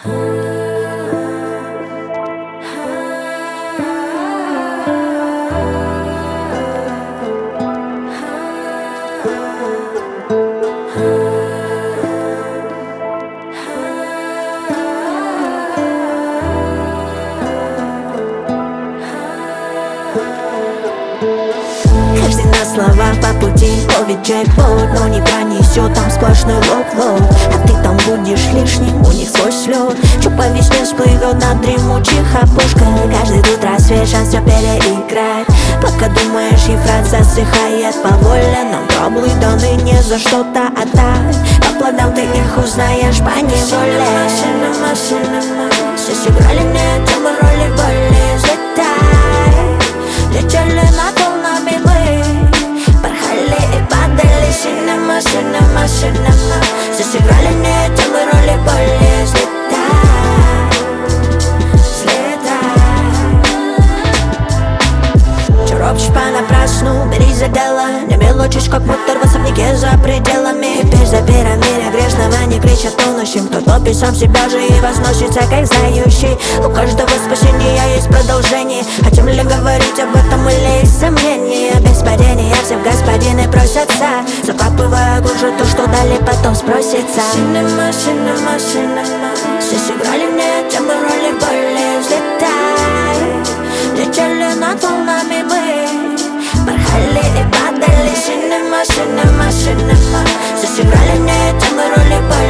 Каждый на словах по пути ловит джекпот, но не пронесет, там сплошной лоб-лоб. А ты там будешь лишним, у них свой слет. Чук по весне всплывет на дремучих опушках. Каждый тут рассвет, шанс все переиграть. Пока думаешь, Ефрат засыхает по воле, но рублы даны не за что-то отдать. По плодам ты их узнаешь по неволе. Все сыграли мне темы роли более взлетай. Летели над волнами мы, порхали и падали. Синема, синема, синема. Все сыграли мне темы роли более взлетай. Взлетай. Че ропщешь понапрасну, берись за дело. Не мелочишь, как мутор в особняке за пределами. Теперь за пирамиде грешного не кричат тонущим. Кто топит сам себя же и возносится, как знающий. У каждого спасения есть продолжение. Хотим ли говорить об этом или есть сомнения? Без падения все в господины просятся, закапывая глубже то, что дали, потом спросится. Синема, синема, синема. Все сыграли мне темы роли более взлетай. Летели над волнами мы, порхали и падали. Синема, синема, синема. Все сыграли мне темы роли более